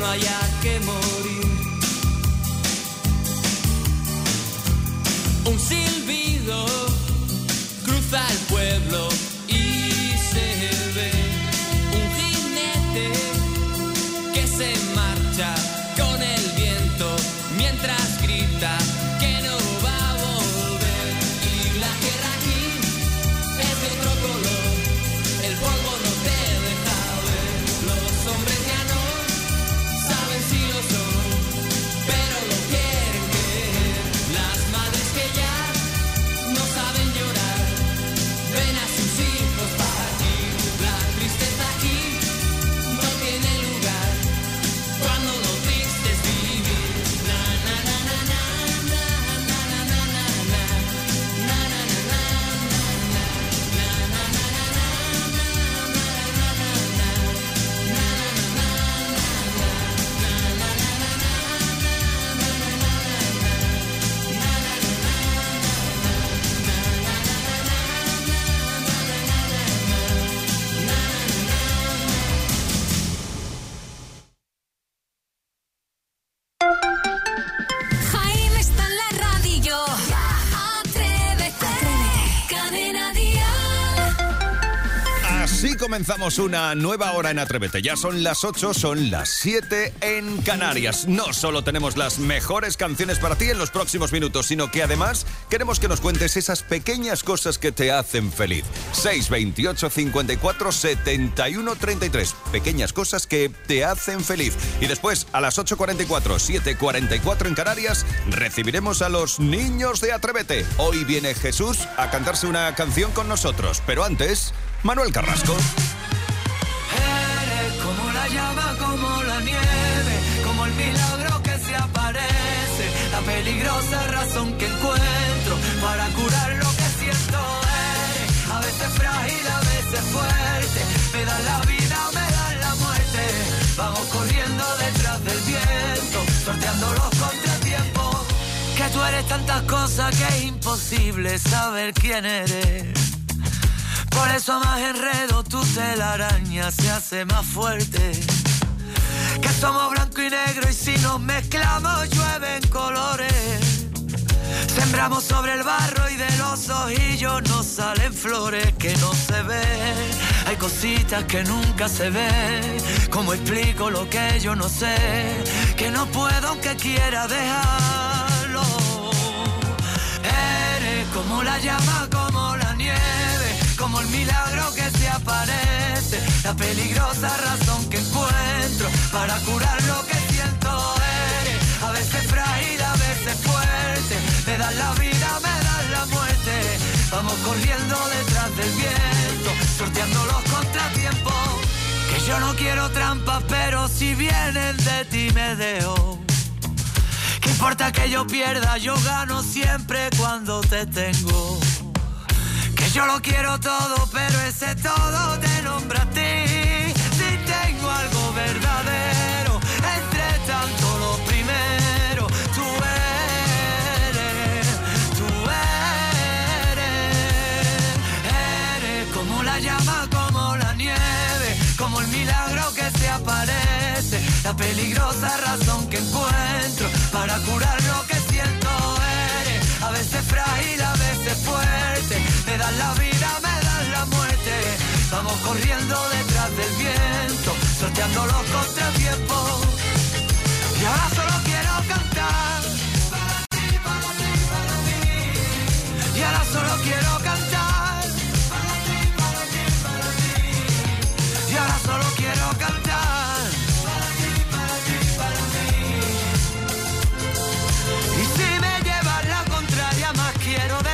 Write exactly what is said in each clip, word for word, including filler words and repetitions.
haya que morir. Un silbido cruza el pueblo y se ve un jinete que se marcha con el viento mientras grita que no va a volver. Y la tierra aquí es de otro color, el polvo no te deja ver. Los hombres ya no saben si lo son, pero lo quieren creer. Las madres que ya no saben llorar ven a sus hijos partir. La tristeza aquí no tiene lugar cuando lo triste es vivir. Na na na na na na na na na na na na na na na Jaime está en la radio. Atrévete. Cadena Dial. Así comenzamos una nueva hora en Atrévete. Ya son las ocho, son las siete en Canarias. No solo tenemos las mejores canciones para ti en los próximos minutos, sino que además queremos que nos cuentes esas pequeñas cosas que te hacen feliz. seis veintiocho cincuenta y cuatro setenta y uno treinta y tres. Pequeñas cosas que te hacen feliz. Y después, a las ocho cuarenta y cuatro, siete cuarenta y cuatro en Canarias, recibiremos a los niños de Atrévete. Hoy viene Jesús a cantarse una canción con nosotros. Pero antes, Manuel Carrasco. Eres como la llama, como la nieve, como el milagro que se aparece, la peligrosa razón que encuentro para curar lo que siento. Eres a veces frágil, a veces fuerte, me das la vida, me das la muerte. Vamos corriendo detrás del viento, sorteando los contratiempos. Que tú eres tantas cosas que es imposible saber quién eres. Por eso a más enredo tu telaraña se hace más fuerte. Que somos blanco y negro y si nos mezclamos llueven colores. Sembramos sobre el barro y de los ojillos nos salen flores que no se ven. Hay cositas que nunca se ven. ¿Cómo explico lo que yo no sé? Que no puedo aunque quiera dejarlo. Eres como la llama, como la nieve, como el milagro que se aparece, la peligrosa razón que encuentro para curar lo que siento. Eres a veces frágil, a veces fuerte, me das la vida, me das la muerte. Vamos corriendo detrás del viento, sorteando los contratiempos. Que yo no quiero trampas, pero si vienen de ti me dejo. ¿Qué importa que yo pierda? Yo gano siempre cuando te tengo. Que yo lo quiero todo, pero ese todo te nombra a ti. Si tengo algo verdadero, entre tanto lo primero, tú eres, tú eres. Eres como la llama, como la nieve, como el milagro que se aparece, la peligrosa razón que encuentro para curar lo que siento. Eres a veces frágil, a veces fuerte, me das la vida, me das la muerte. Vamos corriendo detrás del viento, sorteando los contratiempos. Y ahora solo quiero cantar para ti, para ti, para mí. Y ahora solo quiero cantar para ti, para ti, para mí. Y ahora solo quiero cantar para ti, para ti, para mí. Y si me llevas la contraria, más quiero de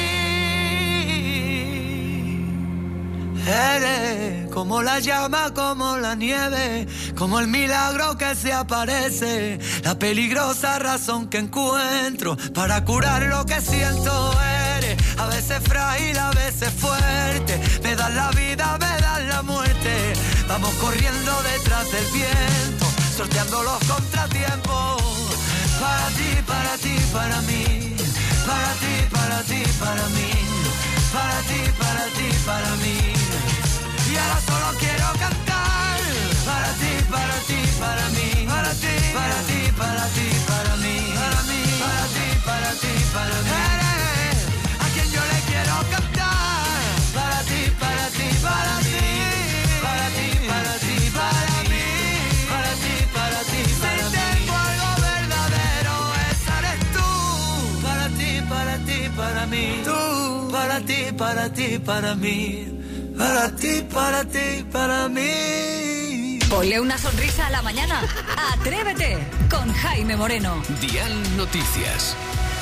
ti. Eres como la llama, como la nieve, como el milagro que se aparece, la peligrosa razón que encuentro para curar lo que siento. Eres a veces frágil, a veces fuerte, me das la vida, me das la muerte. Vamos corriendo detrás del viento, sorteando los contratiempos. Para ti, para ti, para mí, para ti, para ti, para mí, para ti, para ti, para mí. Y ahora solo quiero cantar para ti, para ti, para mí, para para mí. Tú, para ti, para ti, para mí. Para ti, para ti, para mí. Ponle una sonrisa a la mañana. Atrévete con Jaime Moreno. Dial Noticias.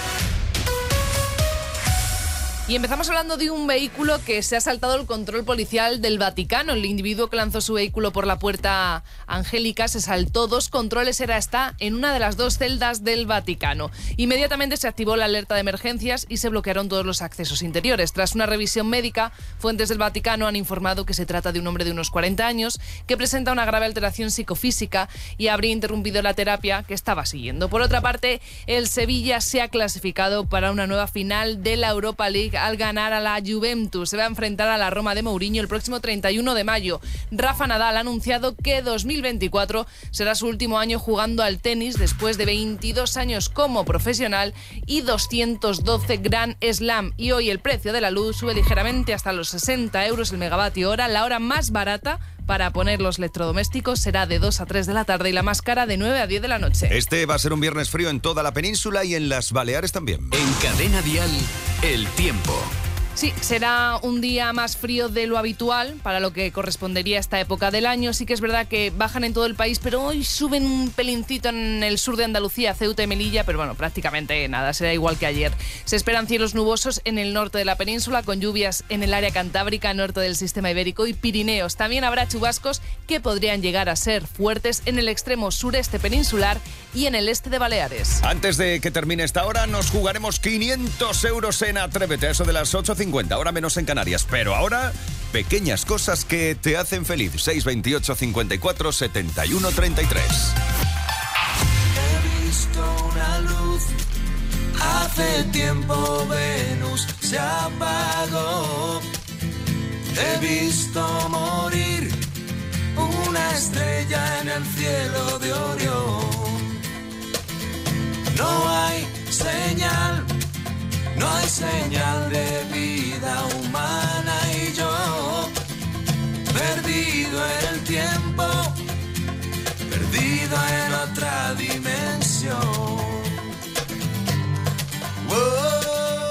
Y empezamos hablando de un vehículo que se ha saltado el control policial del Vaticano. El individuo que lanzó su vehículo por la puerta Angélica se saltó dos controles, era está en una de las dos celdas del Vaticano. Inmediatamente se activó la alerta de emergencias y se bloquearon todos los accesos interiores. Tras una revisión médica, fuentes del Vaticano han informado que se trata de un hombre de unos cuarenta años que presenta una grave alteración psicofísica y habría interrumpido la terapia que estaba siguiendo. Por otra parte, el Sevilla se ha clasificado para una nueva final de la Europa League al ganar a la Juventus. Se va a enfrentar a la Roma de Mourinho el próximo treinta y uno de mayo. Rafa Nadal ha anunciado que dos mil veinticuatro será su último año jugando al tenis después de veintidós años como profesional y doscientos doce Grand Slam. Y hoy el precio de la luz sube ligeramente hasta los sesenta euros el megavatio hora. La hora más barata para poner los electrodomésticos será de dos a tres de la tarde y la más cara de nueve a diez de la noche. Este va a ser un viernes frío en toda la península y en las Baleares también. En Cadena Dial, el tiempo. Sí, será un día más frío de lo habitual para lo que correspondería a esta época del año. Sí que es verdad que bajan en todo el país, pero hoy suben un pelincito en el sur de Andalucía, Ceuta y Melilla, pero bueno, prácticamente nada, será igual que ayer. Se esperan cielos nubosos en el norte de la península, con lluvias en el área cantábrica, norte del sistema ibérico y Pirineos. También habrá chubascos que podrían llegar a ser fuertes en el extremo sureste peninsular y en el este de Baleares. Antes de que termine esta hora, nos jugaremos quinientos euros en Atrévete, a eso de las ocho cincuenta, ahora menos en Canarias. Pero ahora, pequeñas cosas que te hacen feliz. seis veintiocho, cincuenta y cuatro, setenta y uno, treinta y tres. He visto una luz, hace tiempo Venus se apagó. He visto morir una estrella en el cielo de Orión. No hay señal, no hay señal de vida humana y yo, perdido en el tiempo, perdido en otra dimensión. Whoa.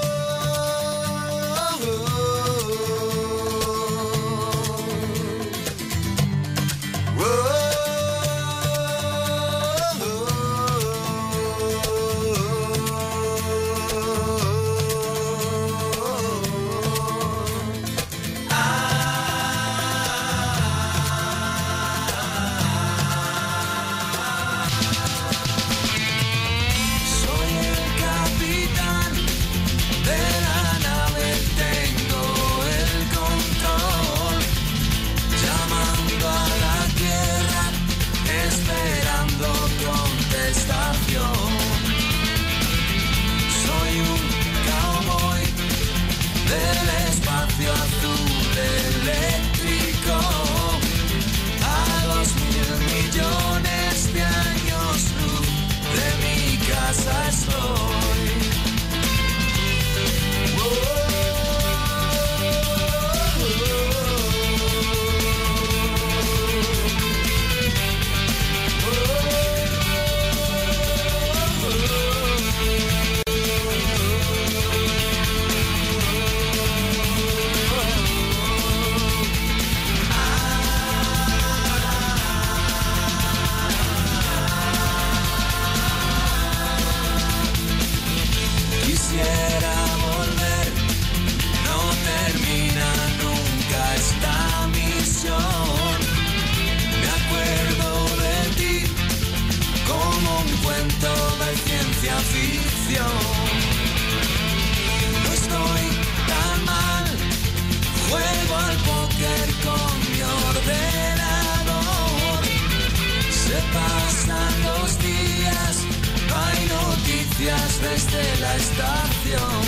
Desde la estación.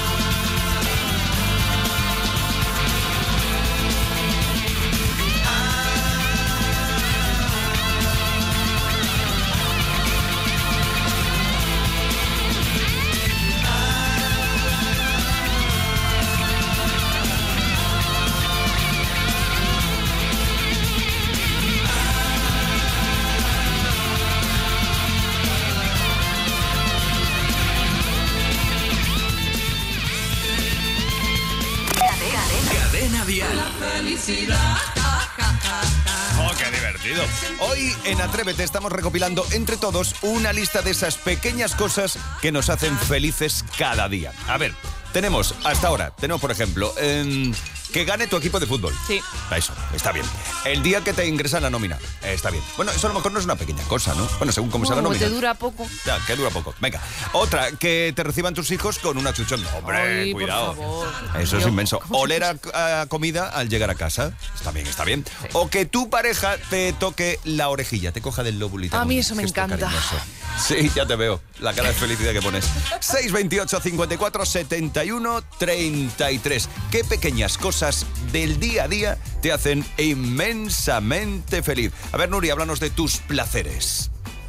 Ah Dial. ¡Oh, qué divertido! Hoy en Atrévete estamos recopilando entre todos una lista de esas pequeñas cosas que nos hacen felices cada día. A ver, tenemos hasta ahora, tenemos por ejemplo, eh, que gane tu equipo de fútbol. Sí. Eso, está bien. El día que te ingresan la nómina, eh, está bien. Bueno, eso a lo mejor no es una pequeña cosa, ¿no? Bueno, según cómo sea la No, nómina. te dura poco. Ya, que dura poco. Venga. Otra, que te reciban tus hijos con una chuchón. Hombre, Ay, por cuidado. favor. Eso es Yo- inmenso. Oler a, a comida al llegar a casa. Está bien, está bien. O que tu pareja te toque la orejilla, te coja del lobulito. A mí con eso me gesto encanta. cariñoso. Sí, ya te veo. La cara de felicidad que pones. seis veintiocho, cincuenta y cuatro, setenta y uno, treinta y tres. ¿Qué pequeñas cosas del día a día te hacen inmensamente feliz? A ver, Nuria, háblanos de tus placeres.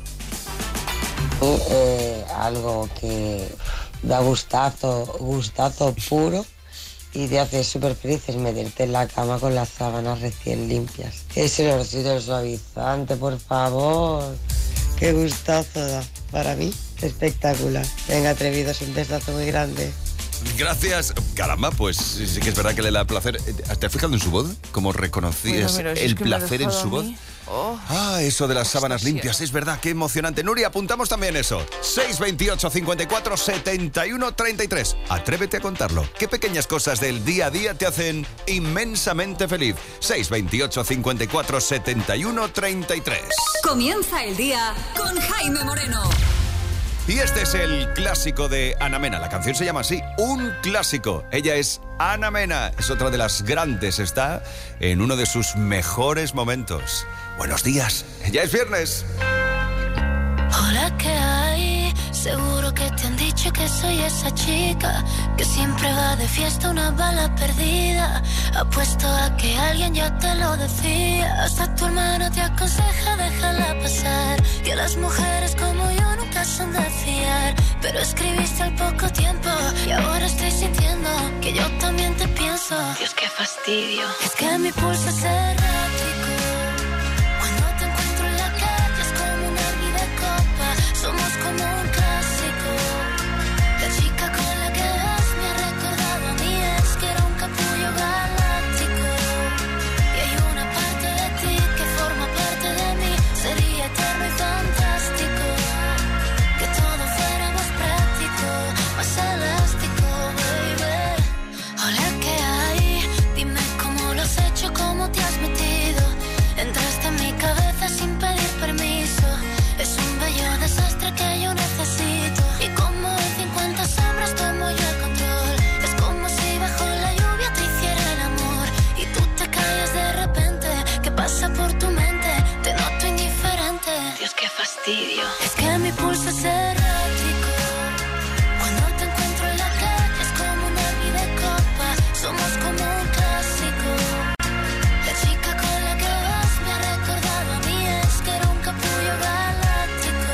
Eh, algo que da gustazo, gustazo puro y te hace súper feliz es meterte en la cama con las sábanas recién limpias. Ese olorcito del suavizante, por favor. Qué gustazo da. Para mí, espectacular. Venga, atrevidos, un besazo muy grande. Gracias. Caramba, pues sí que es verdad que le da placer. ¿Te has fijado en su voz? ¿Cómo reconocías Bueno, pero si el es que me ha placer en dejado su a voz? mí. Oh. Ah, eso de las sábanas Extasiado. limpias, es verdad, qué emocionante. Nuria, apuntamos también eso. seis veintiocho, cincuenta y cuatro, setenta y uno, treinta y tres. Atrévete a contarlo. ¿Qué pequeñas cosas del día a día te hacen inmensamente feliz? seis veintiocho, cincuenta y cuatro, setenta y uno, treinta y tres. Comienza el día con Jaime Moreno. Y este es el clásico de Ana Mena. La canción se llama así, un clásico. Ella es Ana Mena, es otra de las grandes, está en uno de sus mejores momentos. Buenos días, ya es viernes. Hola, ¿qué hay? Seguro que te han dicho que soy esa chica que siempre va de fiesta, una bala perdida. Apuesto a que alguien ya te lo decía. Hasta tu hermano te aconseja déjala pasar, que las mujeres como yo nunca son de fiar. Pero escribiste al poco tiempo y ahora estoy sintiendo que yo también te pienso. Dios, qué fastidio. Es que mi pulso es errático. Cuando te encuentro en la calle es como un arma de copa. Somos como un clásico. La chica con la que vas me ha recordado a mí, es que era un capullo galáctico. Y hay una parte de ti que forma parte de mí. Sería eterno y fantástico que todo fuera más práctico, más elástico, baby. Hola, ¿qué hay? Dime cómo lo has hecho, cómo te has metido. Entraste en mi cabeza sin pedir permiso. Es un bello desastre que yo necesito. Y como en cincuenta sombras tomo yo el control. Es como si bajo la lluvia te hiciera el amor y tú te callas de repente. ¿Qué pasa por tu mente? Te noto indiferente. Dios, qué fastidio. Es que mi pulso es errático. Cuando te encuentro en la calle es como un arma de copa. Somos como un clásico. La chica con la que vas me ha recordado a mí, es que era un capullo galáctico.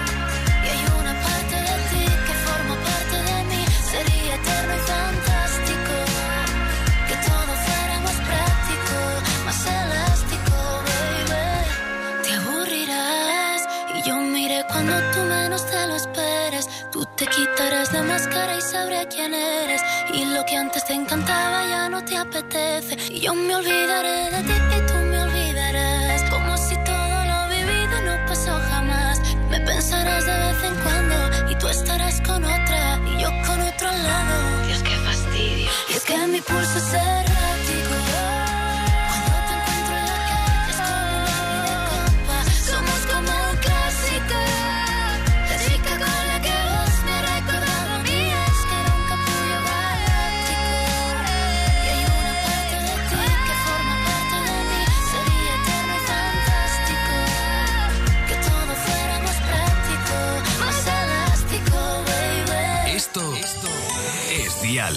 Y hay una parte de ti que forma parte de mí. Sería eterno y fantástico que todo fuera más práctico, más elástico, baby. Te aburrirás y yo miré cuando tú menos te lo esperes. Tú te quitarás la máscara y sabré quién eres. Y lo que antes te encantaba ya no te apetece. Y yo me olvidaré de ti y tú me olvidarás. Como si todo lo vivido no pasó jamás. Me pensarás de vez en cuando y tú estarás con otra y yo con otro al lado. Dios, qué fastidio. Y es que mi pulso es errático. Cuando te encuentro en la calle es como un arma de copa. Somos como un clásico. La chica con la que vas me ha recordado a mí, es que era un capullo galáctico. Y hay una parte de ti que forma parte de mí. Sería eterno y fantástico que todo fuera más práctico, más elástico, baby. Esto, esto es Dial.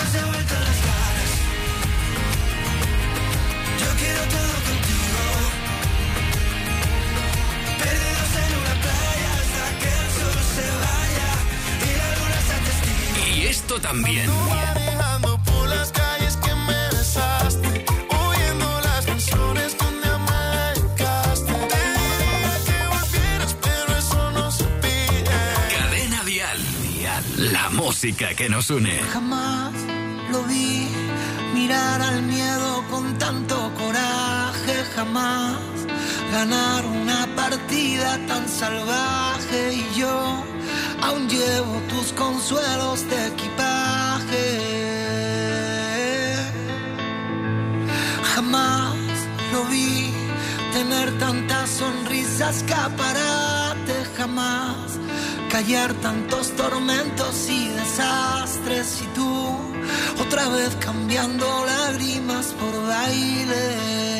Y esto también. Manejando por las calles que me besaste, oyendo las canciones donde me dedicaste. Te diría que volvieras, pero eso no se pide. Cadena Dial. Dial. La música que nos une. Jamás lo vi mirar al miedo jamás ganar una partida tan salvaje y yo aún llevo tus consuelos de equipaje. Jamás lo vi tener tantas sonrisas, escaparate, jamás callar tantos tormentos y desastres y tú otra vez cambiando lágrimas por bailes.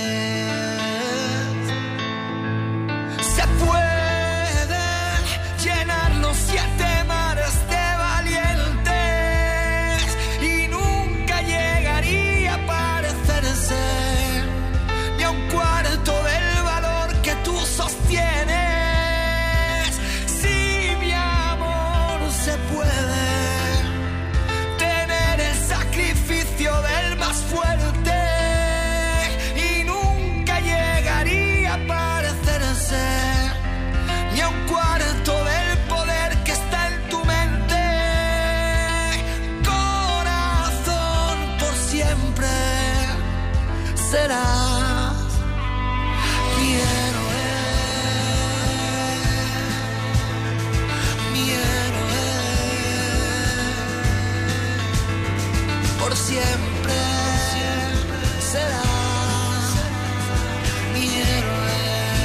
Se pueden llenar los siete mares de valientes y nunca llegaría a parecerse ni a un cuarto del valor que tú sostienes. Si mi amor se puede tener el sacrificio del más fuerte y nunca llegaría a parecerse ni a un cuarto del poder que está en tu mente. Corazón, por siempre serás mi héroe, mi héroe. Por siempre serás mi héroe.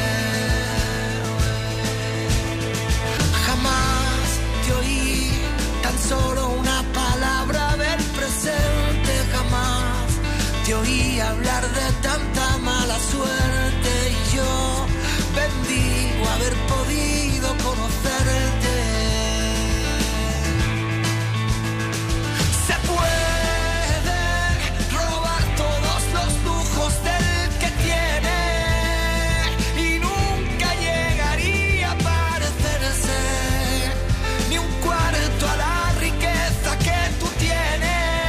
Jamás te oí tan solo una palabra del presente, jamás te oí hablar de tanta mala suerte y yo bendigo haber podido conocerte. Se pueden robar todos los lujos del que tiene y nunca llegaría a parecerse ni un cuarto a la riqueza que tú tienes.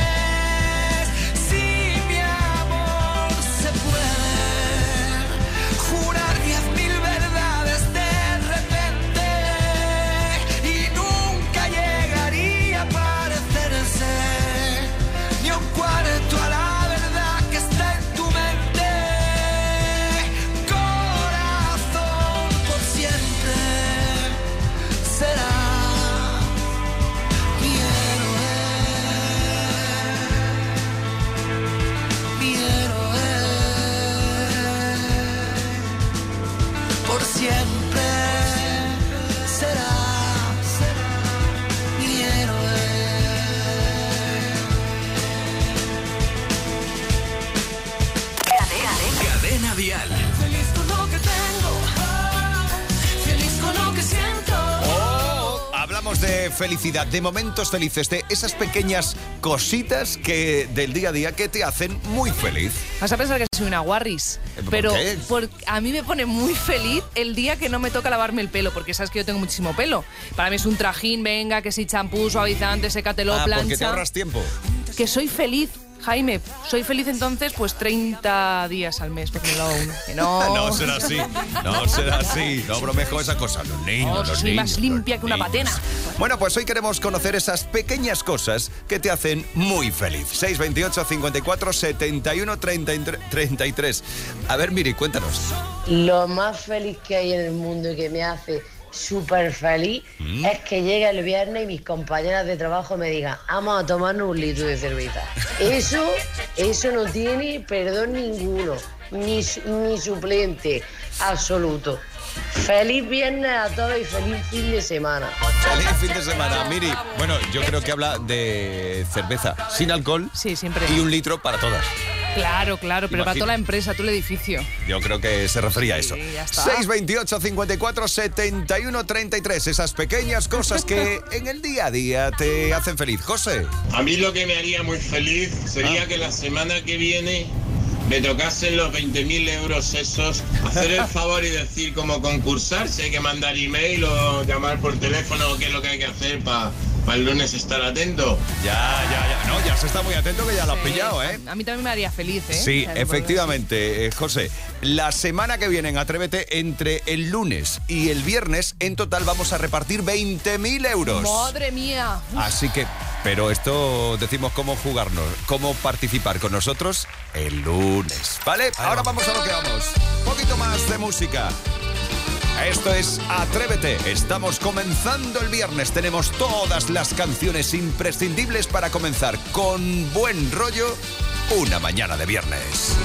Si mi amor se puede jurar diez mil verdades de repente y nunca llegaría a parecerse ni un cuarto a la verdad que está en tu mente. Corazón, por siempre será mi héroe, mi héroe. Por siempre será mi héroe. Cadena Dial. Feliz con lo que tengo, feliz con lo que siento. Oh, hablamos de felicidad, de momentos felices, de esas pequeñas cositas que del día a día que te hacen muy feliz. Vas a pensar que soy una guarris, ¿Por pero qué? por- a mí me pone muy feliz el día que no me toca lavarme el pelo, porque sabes que yo tengo muchísimo pelo. Para mí es un trajín, venga, que si champú, suavizante, sécatelo, Ah, plancha. porque te ahorras tiempo. Que soy feliz, Jaime. Soy feliz entonces pues treinta días al mes, porque me lavo uno. Que no. No será así, no será así. No bromejo esa cosa. Los niños, Oh, los soy niños, más limpia los que una niños. patena. Bueno, pues hoy queremos conocer esas pequeñas cosas que te hacen muy feliz. seis veintiocho, cincuenta y cuatro, setenta y uno, treinta y tres. A ver, Miri, cuéntanos. Lo más feliz que hay en el mundo y que me hace súper feliz ¿Mm? es que llegue el viernes y mis compañeras de trabajo me digan, vamos a tomarnos un litro de cerveza. Eso, eso no tiene perdón ninguno, ni, su- ni suplente, absoluto. Feliz viernes a todos y feliz fin de semana. Feliz fin de semana, Miri. Bueno, yo creo que habla de cerveza sin alcohol Sí, siempre. y un litro para todas. Claro, claro, pero para Imagino. toda la empresa, todo el edificio. Yo creo que se refería a eso. Sí, ya está. seis veintiocho, cincuenta y cuatro, setenta y uno, treinta y tres. Esas pequeñas cosas que en el día a día te hacen feliz. José. A mí lo que me haría muy feliz sería Ah. que la semana que viene me tocasen los veinte mil euros esos, hacer el favor y decir cómo concursar, si hay que mandar email o llamar por teléfono, qué es lo que hay que hacer para el lunes estar atento. Ya, ya, ya. No, ya se está muy atento que ya lo has Sí, pillado, ¿eh? A mí también me haría feliz, ¿eh? Sí, O sea, efectivamente, eh, José. La semana que viene en Atrévete, entre el lunes y el viernes, en total vamos a repartir veinte mil euros. Madre mía. Así que Pero esto decimos cómo jugarnos, cómo participar con nosotros el lunes, ¿vale? Ahora vamos a lo que vamos. Un poquito más de música. Esto es Atrévete. Estamos comenzando el viernes. Tenemos todas las canciones imprescindibles para comenzar con buen rollo una mañana de viernes.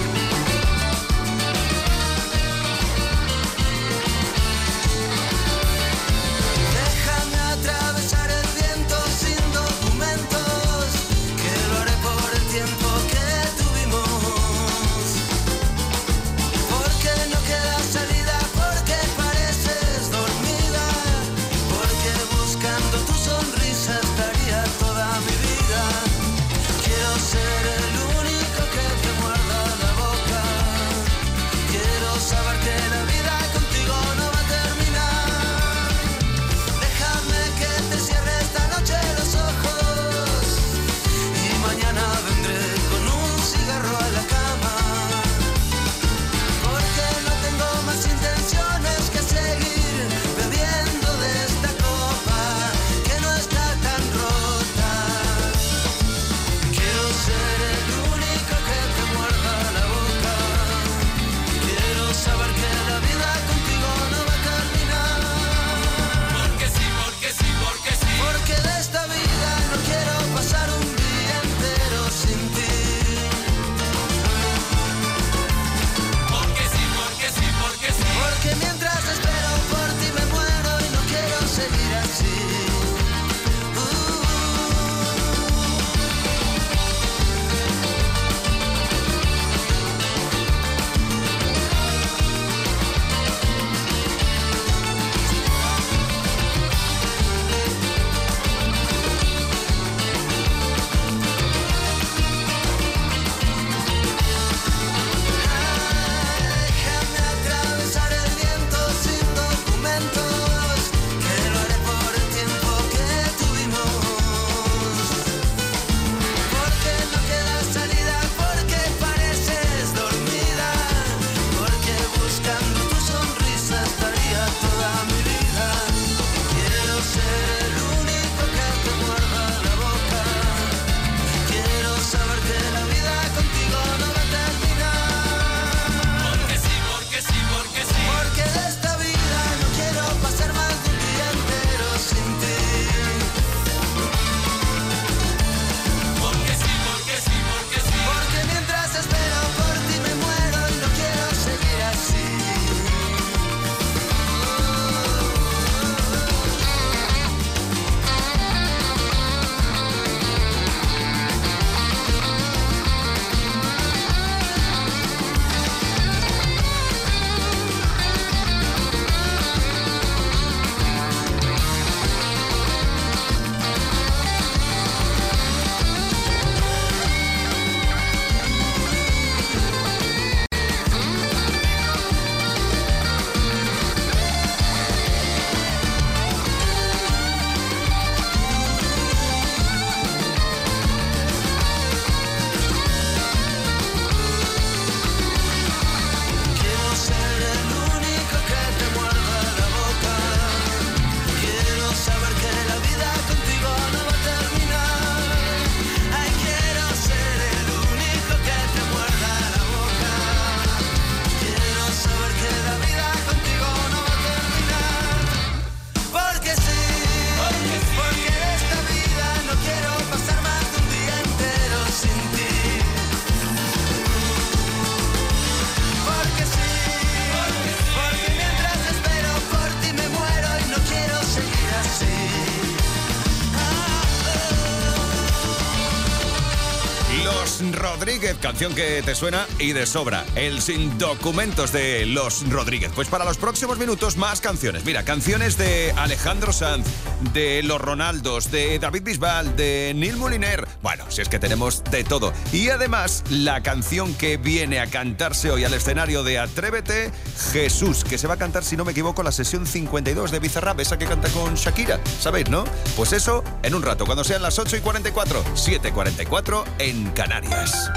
Rodríguez, canción que te suena y de sobra. El Sin Documentos de Los Rodríguez. Pues para los próximos minutos más canciones. Mira, canciones de Alejandro Sanz, de Los Ronaldos, de David Bisbal, de Neil Moliner. Bueno, si es que tenemos de todo. Y además, la canción que viene a cantarse hoy al escenario de Atrévete, Jesús, que se va a cantar, si no me equivoco, la sesión cincuenta y dos de Bizarrap, esa que canta con Shakira. ¿Sabéis, no? Pues eso, en un rato, cuando sean las ocho y cuarenta y cuatro, siete y cuarenta y cuatro en Canarias.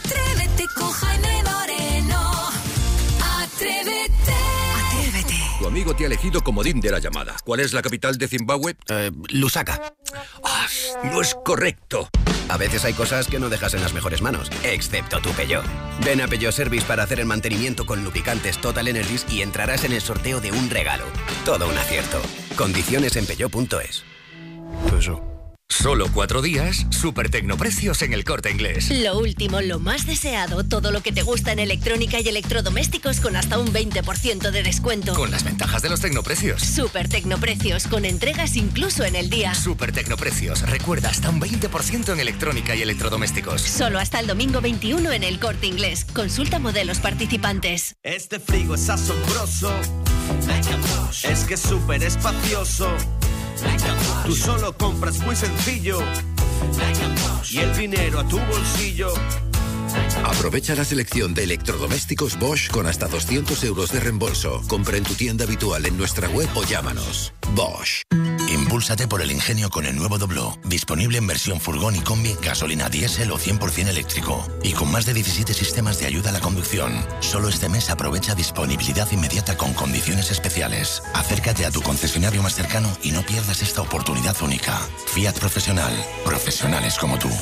Atrévete con Jaime Moreno. Atrévete. Atrévete. Con amigo te ha elegido comodín de la llamada. ¿Cuál es la capital de Zimbabue? Eh, Lusaka. Ah, no es correcto. A veces hay cosas que no dejas en las mejores manos, excepto tu Peugeot. Ven a Peugeot Service para hacer el mantenimiento con lubricantes Total Energies y entrarás en el sorteo de un regalo. Todo un acierto. Condiciones en peugeot punto es. Peugeot. Solo cuatro días, super tecnoprecios en El Corte Inglés. Lo último, lo más deseado, todo lo que te gusta en electrónica y electrodomésticos con hasta un veinte por ciento de descuento. Con las ventajas de los tecnoprecios. Super tecnoprecios, con entregas incluso en el día. Super tecnoprecios, recuerda, hasta un veinte por ciento en electrónica y electrodomésticos. Solo hasta el domingo veintiuno en El Corte Inglés. Consulta modelos participantes. Este frigo es asombroso. Es que es súper espacioso. Tú solo compras muy sencillo y el dinero a tu bolsillo. Aprovecha la selección de electrodomésticos Bosch con hasta doscientos euros de reembolso. Compra en tu tienda habitual en nuestra web o llámanos. Bosch. Impúlsate por el ingenio con el nuevo Doblo. Disponible en versión furgón y combi, gasolina diésel o cien por ciento eléctrico. Y con más de diecisiete sistemas de ayuda a la conducción. Solo este mes aprovecha disponibilidad inmediata con condiciones especiales. Acércate a tu concesionario más cercano y no pierdas esta oportunidad única. Fiat Profesional. Profesionales como tú.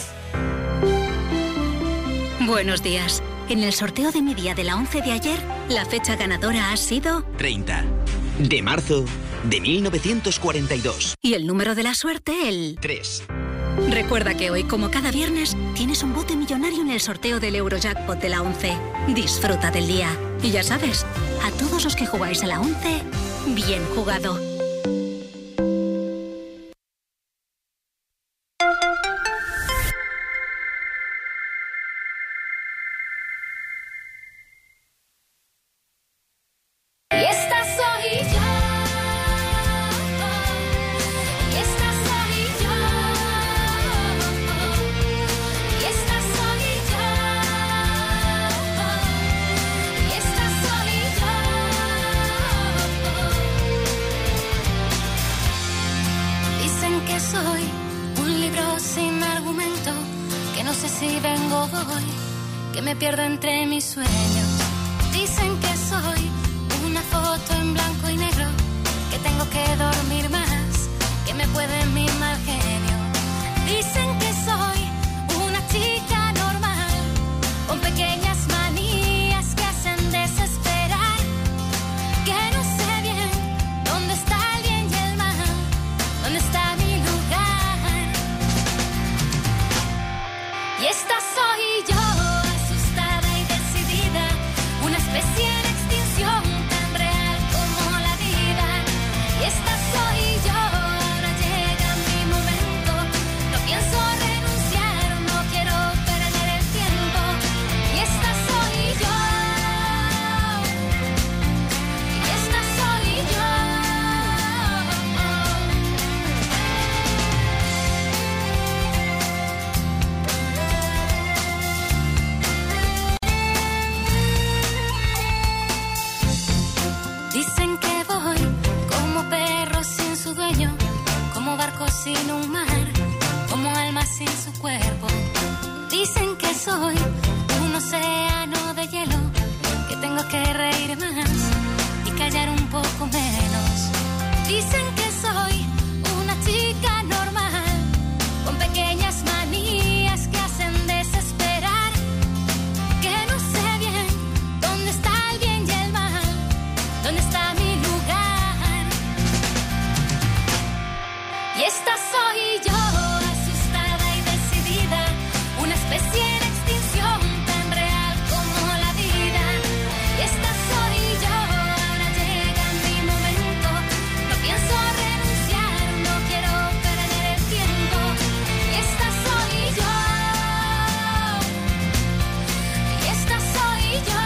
Buenos días. En el sorteo de mi día de la once de ayer, la fecha ganadora ha sido... treinta de marzo de mil novecientos cuarenta y dos. Y el número de la suerte, el... tres. Recuerda que hoy, como cada viernes, tienes un bote millonario en el sorteo del Eurojackpot de la once. Disfruta del día. Y ya sabes, a todos los que jugáis a la once, bien jugado. Pierdo entre mis sueños. Dicen que soy una foto en blanco y negro, que tengo que dormir más, que me puede mi mal genio. Dicen que soy una chica normal, con pequeñas manías que hacen desesperar, que no sé bien dónde está el bien y el mal, dónde está mi lugar. Y esta soy yo, especie en extinción, tan real como la vida. Y esta soy yo, ahora llega mi momento. No pienso renunciar, no quiero perder el tiempo. Y esta soy yo, y esta soy yo. Dicen que voy como perro sin su dueño, como barco sin un mar, como alma sin su cuerpo. Dicen que soy un océano de hielo, que tengo que reír más y callar un poco menos. Dicen que soy una chica normal, con pequeñas manías que hacen desesperar, que no sé bien dónde está el bien y el mal, dónde está mi lugar. Y esta soy yo, asustada y decidida, una especie en extinción, tan real como la vida. Y esta soy yo, ahora llega mi momento. No pienso renunciar, no quiero perder el tiempo. Y esta soy yo, y esta soy yo.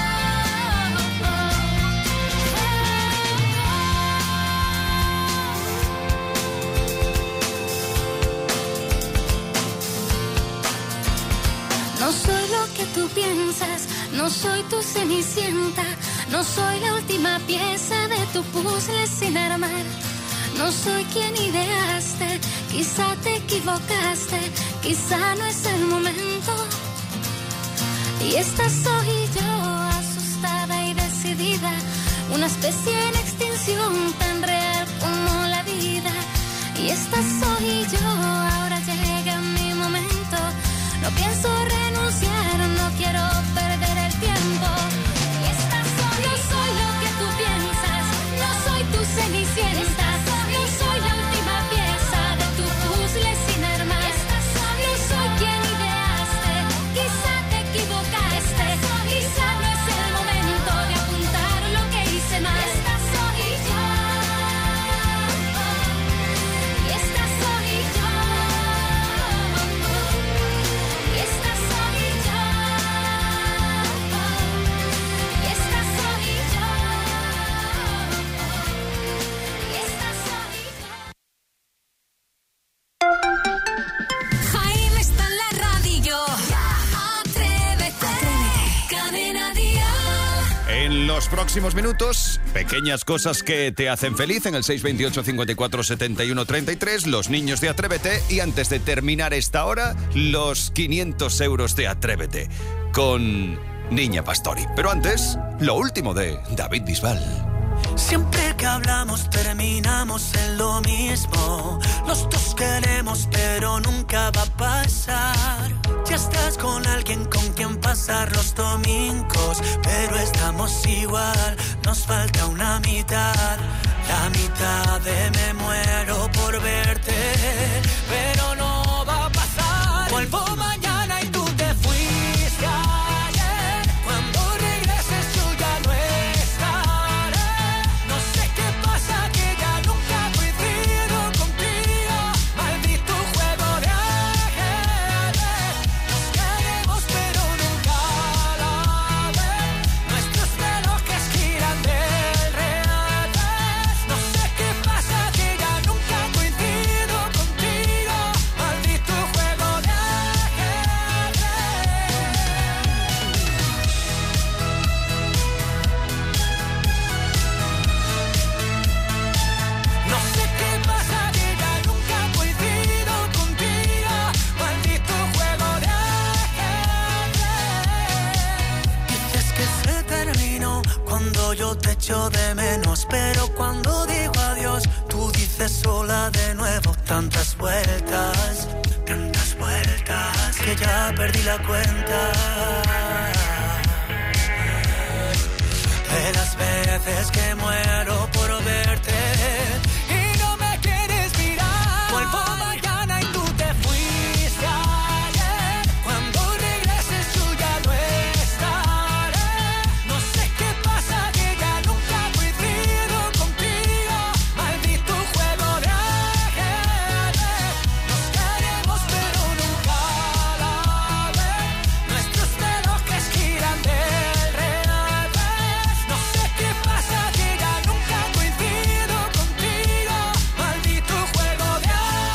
No soy lo que tú piensas, no soy tu cenicienta, no soy la última pieza de tu puzzle sin armar. No soy quien ideaste, quizá te equivocaste, quizá no es el momento. Y esta soy yo, asustada y decidida, una especie en extinción. pasión tan real como la vida. Y esta soy yo, ahora llega mi momento. No pienso renunciar, no quiero perder el tiempo. Y esta soy, no soy lo que tú piensas, no soy tu cenicienta, no soy la última pieza de tu puzzle sin armar. No soy quien ideaste, quizá te equivocaste, quizá no es el momento de apuntar lo que hice mal. Esta soy yo, y esta soy yo, y esta soy yo, y esta soy yo, y esta soy yo. Jaime está en la radio. Atrévete, Cadena Dial. En los próximos minutos, pequeñas cosas que te hacen feliz en el seis veintiocho, cincuenta y cuatro, setenta y uno, treinta y tres, los niños de Atrévete, y antes de terminar esta hora, los quinientos euros de Atrévete con Niña Pastori. Pero antes, lo último de David Bisbal. Siempre que hablamos terminamos en lo mismo. Los dos queremos pero nunca va a pasar. Ya estás con alguien con quien pasar los domingos, pero estamos igual, nos falta una mitad. La mitad de me muero por verte, pero no va a pasar. Vuelvo mañana y tú te fuiste ayer. Cuando regreses yo ya no estaré. No sé qué pasa que ya nunca coincido contigo. Maldito juego de ajedrez. Nos queremos pero nunca a la vez. Nuestros relojes giran del revés. No sé qué pasa que ya nunca coincido contigo. Maldito juego de ajedrez. No sé qué pasa que ya nunca coincido contigo. Maldito juego de ajedrez. Dices que se terminó cuando yo te echo de menos, pero cuando digo adiós, tú dices sola de nuevo. Tantas vueltas, tantas vueltas, que ya perdí la cuenta de las veces que muero por verte y no me quieres mirar. Vuelvo mañana y tú te fuiste ayer. Cuando regreses yo ya no estaré. No sé qué pasa que ya nunca coincido contigo. Maldito juego de ajedrez. Nos queremos pero nunca a la vez. Nuestros relojes giran del revés. No sé qué pasa que ya nunca coincido contigo. Maldito juego de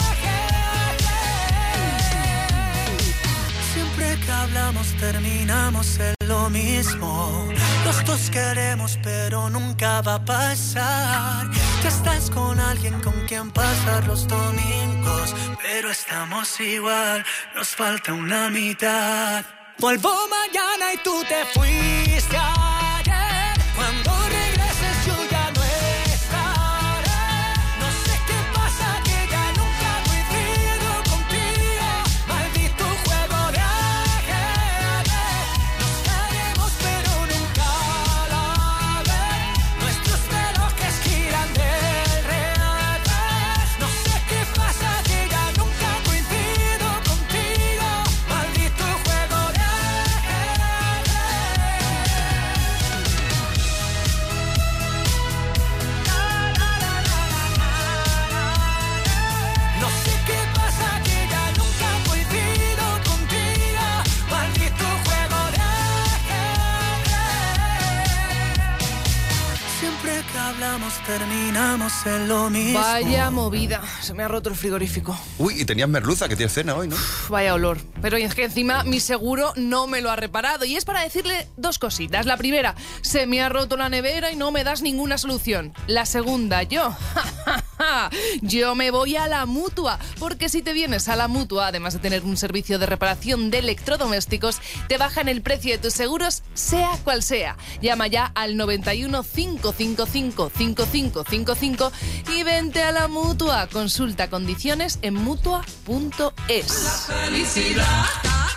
ajedrez. Siempre que hablamos terminamos en lo mismo. Los dos queremos pero nunca va a pasar. Ya estás con alguien con quien pasar los domingos, pero estamos igual, nos falta una mitad. Vuelvo mañana y tú te fuiste ayer. Cuando regreses yo ya no estaré. No sé qué pasa que ya nunca coincido contigo. Maldito juego de ajedrez. Nos queremos pero nunca a la vez. Nuestros relojes giran del revés. No sé qué pasa que ya nunca coincido contigo. Maldito juego de No sé qué pasa que ya nunca coincido contigo. Maldito juego de ajedrez. Siempre que hablamos terminamos en lo mismo. Vaya movida, se me ha roto el frigorífico. Uy, y tenías merluza, que tienes cena hoy, ¿no? Uf, vaya olor. Pero es que encima mi seguro no me lo ha reparado. Y es para decirle dos cositas. La primera, se me ha roto la nevera y no me das ninguna solución. La segunda, yo Yo me voy a la Mutua, porque si te vienes a la Mutua, además de tener un servicio de reparación de electrodomésticos, te bajan el precio de tus seguros, sea cual sea. Llama ya al noventa y uno, cinco cinco cinco, cinco cinco cinco cinco y vente a la Mutua. Consulta condiciones en mutua punto es. Felicidad.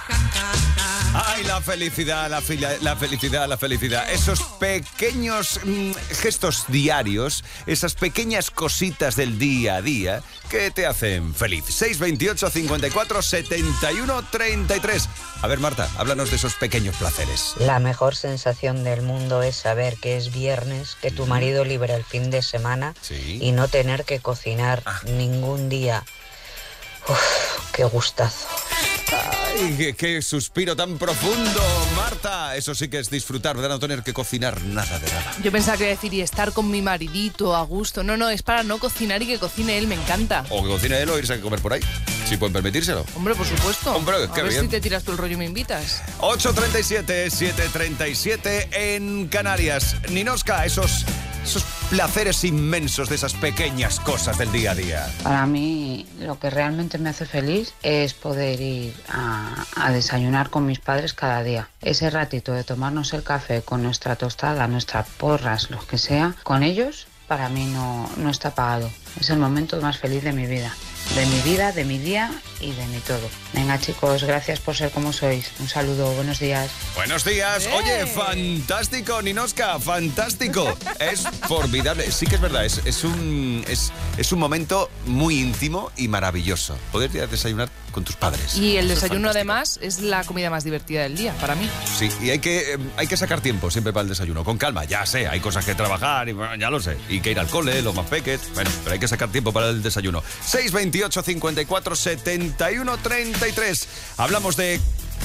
Ay, la felicidad, la, fila, la felicidad, la felicidad. Esos pequeños mmm, gestos diarios, esas pequeñas cositas del día a día que te hacen feliz. seis veintiocho, cincuenta y cuatro, setenta y uno, treinta y tres. A ver, Marta, háblanos de esos pequeños placeres. La mejor sensación del mundo es saber que es viernes, que tu marido libera el fin de semana, sí, y no tener que cocinar ah. ningún día. Uf, qué gustazo. Ay, qué, qué suspiro tan profundo, Marta. Eso sí que es disfrutar, de no tener que cocinar nada de nada. Yo pensaba que iba a decir, y estar con mi maridito a gusto. No, no, es para no cocinar y que cocine él, me encanta. O que cocine él o irse a comer por ahí, si pueden permitírselo. Hombre, por supuesto. Hombre, a qué ver bien. Si te tiras tú el rollo y me invitas. ocho treinta y siete, siete treinta y siete en Canarias. Ninoska, esos... esos placeres inmensos de esas pequeñas cosas del día a día. Para mí, lo que realmente me hace feliz es poder ir a, a desayunar con mis padres cada día. Ese ratito de tomarnos el café con nuestra tostada, nuestras porras, lo que sea, con ellos, para mí no, no está pagado. Es el momento más feliz de mi vida. De mi vida, de mi día y de mi todo. Venga, chicos, gracias por ser como sois. Un saludo, buenos días. Buenos días. ¡Eh! Oye, fantástico, Ninoska, fantástico. Es formidable. Sí que es verdad, es, es, un, es, es un momento muy íntimo y maravilloso. Poder ir a desayunar con tus padres. Y el Eso desayuno, además, es la comida más divertida del día, para mí. Sí, y hay que, eh, hay que sacar tiempo siempre para el desayuno. Con calma, ya sé, hay cosas que trabajar, y bueno, ya lo sé. Y que ir al cole, los más peques. Bueno, pero hay que sacar tiempo para el desayuno. seis veintiocho, cincuenta y cuatro, setenta y uno, treinta y tres. Hablamos de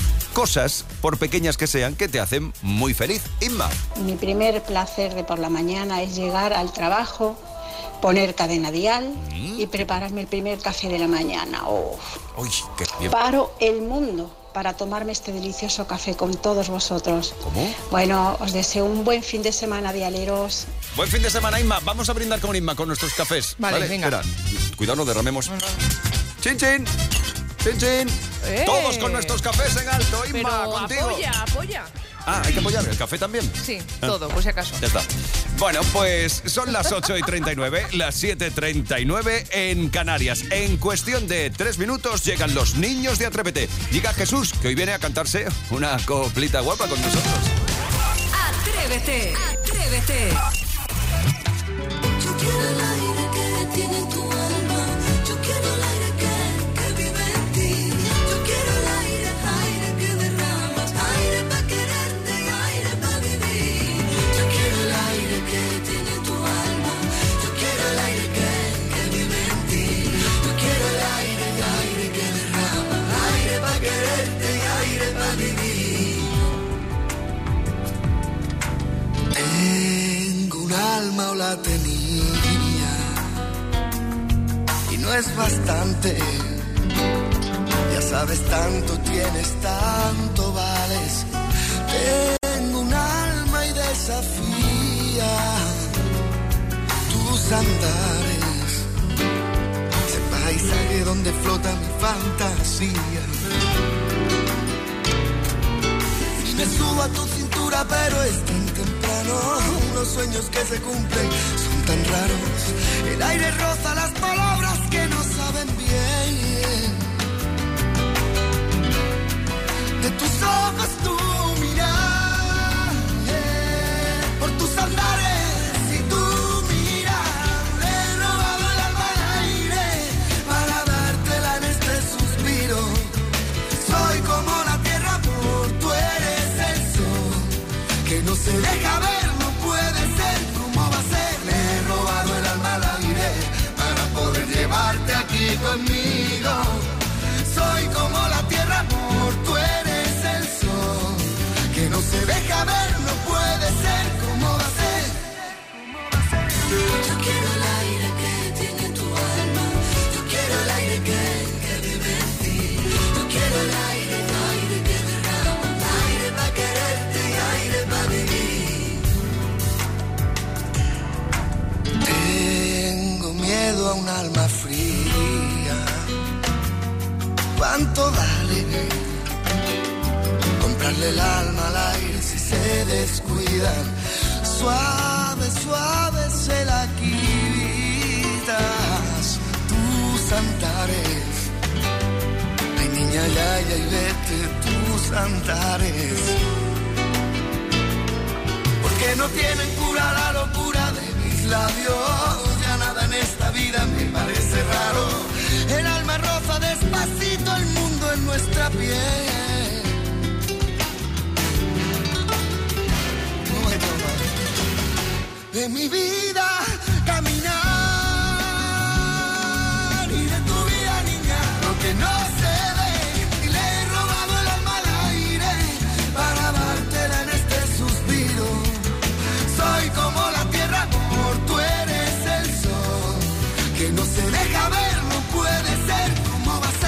cosas, por pequeñas que sean, que te hacen muy feliz. Inma. Mi primer placer de por la mañana es llegar al trabajo, poner cadena dial mm. y prepararme el primer café de la mañana. Oh. Uy, qué bien. Paro el mundo para tomarme este delicioso café con todos vosotros. ¿Cómo? Bueno, os deseo un buen fin de semana, dialeros. Buen fin de semana, Inma. Vamos a brindar con Inma, con nuestros cafés. Vale, ¿vale? Venga. Espera, cuidado, no derramemos. Chin, chin. Chin, chin. ¡Eh! Todos con nuestros cafés en alto, Inma, Pero contigo. apoya, apoya. Ah, hay que apoyar el café también. Sí, todo, por si acaso. Ya está. Bueno, pues son las ocho y treinta y nueve, las siete y treinta y nueve en Canarias. En cuestión de tres minutos llegan los niños de Atrévete. Llega Jesús, que hoy viene a cantarse una coplita guapa con nosotros. Atrévete, atrévete. Yo quiero el aire que tiene tu alma. Yo quiero el aire que, que vive en ti. Yo quiero el aire, aire que derramas. Aire para quererte y aire para vivir. Yo quiero el aire que tiene tu alma. Yo quiero el aire que, que vive en ti. Yo quiero el aire, aire que derrama. Aire para quererte y aire para vivir. Tengo un alma o la tenía y no es bastante. Ya sabes, tanto tienes, tanto vales. Tengo un alma y desafía tus andares. Ese paisaje donde flota mi fantasía. Y me subo a tu cintura, pero es tan temprano. Los sueños que se cumplen son tan raros. El aire roza las palabras que no saben bien. De tus ojos tu mirar, por tus andares y tu mirar. He robado el alma al aire para dártela en este suspiro. Soy como la tierra, amor, tú eres el sol que no se deja ver, no puede ser. ¿Cómo va a ser? Le he robado el alma al aire para poder llevarte aquí conmigo. Soy como la tierra, amor, tú eres el sol que no se deja ver, no puede ser. ¿Cómo va a ser? Yo quiero el aire que tiene tu alma. Yo quiero el aire que, que vive en ti. Yo quiero el aire, aire que derrama. Aire para quererte y aire para vivir. Tengo miedo a alma al aire si se descuidan. Suave, suave se la quitas tus andares. Ay, niña, ya, ya, y vete tus andares. Porque no tienen cura la locura de mis labios. Ya nada en esta vida me parece raro. El alma roza despacito el mundo en nuestra piel. De mi vida caminar y de tu vida, niña, lo que no se ve. Y le he robado el alma al aire para dártela en este suspiro. Soy como la tierra, amor, tú eres el sol que no se deja ver, no puede ser, ¿cómo va a ser?